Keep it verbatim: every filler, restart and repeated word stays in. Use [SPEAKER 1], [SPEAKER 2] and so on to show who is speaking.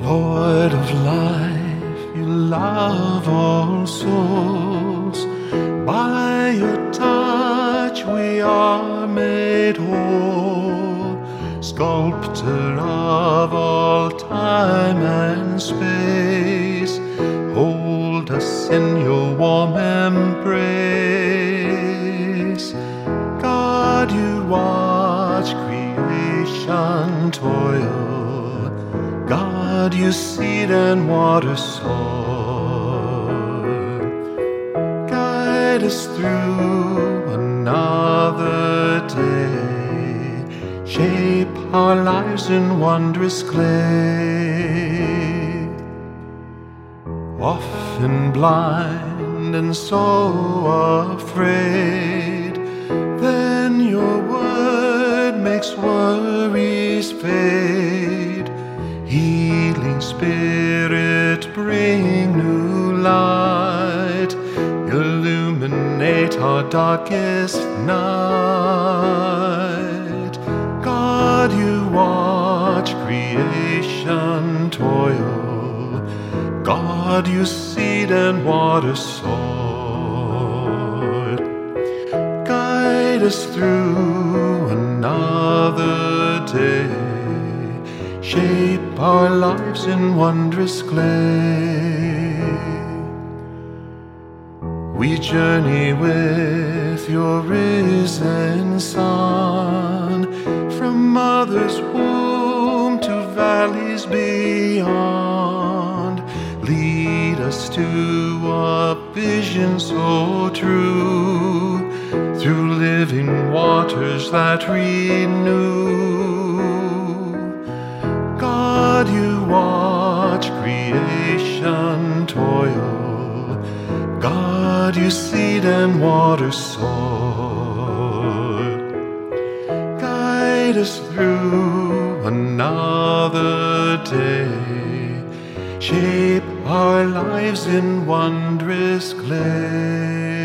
[SPEAKER 1] Lord of life, you love all souls. By your touch we are made whole. Sculptor of all time and space, hold us in your warm embrace. God, you watch creation toil. God, you seed and water soil. Guide us through another day. Shape our lives in wondrous clay. Often blind and so afraid, then your word makes worries fade. Healing Spirit, bring new light, illuminate our darkest night. God, you watch creation toil. God, you seed and water soil. Guide us through another day. Shape our lives in wondrous clay. We journey with your risen Son, from mother's womb to valleys beyond. Lead us to a vision so true, through living waters that renew. God, you watch creation toil. God, you seed and water soil. Guide us through another day. Shape our lives in wondrous clay.